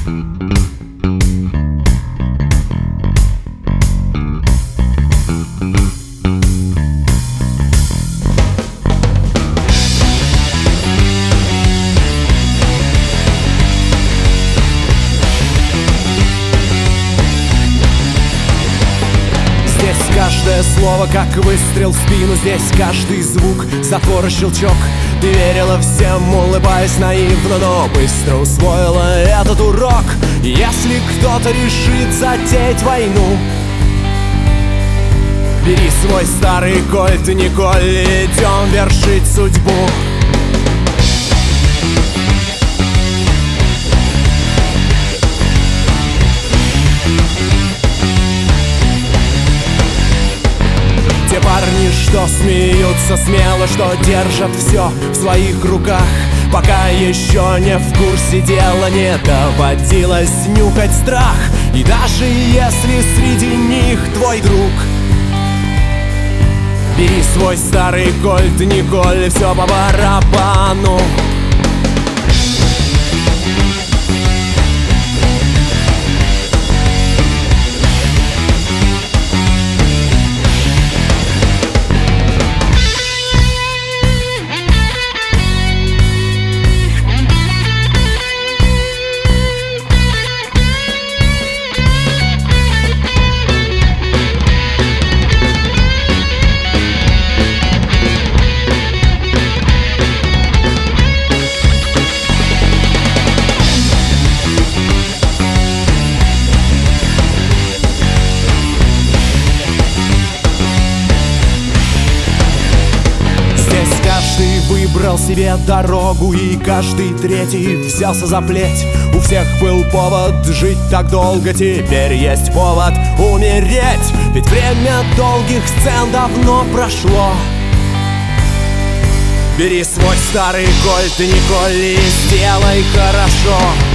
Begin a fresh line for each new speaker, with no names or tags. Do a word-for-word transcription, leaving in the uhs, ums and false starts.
Каждое слово, как выстрел в спину. Здесь каждый звук, затвор и щелчок. Ты верила всем, улыбаясь наивно, но быстро усвоила этот урок. Если кто-то решит затеять войну, бери свой старый кольт и Николь, идем вершить судьбу. Те парни, что смеются смело, что держат все в своих руках, пока еще не в курсе дела, не доводилось нюхать страх. И даже если среди них твой друг, бери свой старый кольт и Николь, все по барабану. Каждый выбрал себе дорогу, и каждый третий взялся за плеть. У всех был повод жить так долго, теперь есть повод умереть. Ведь время долгих сцен давно прошло. Бери свой старый кольт и Николь, и сделай хорошо.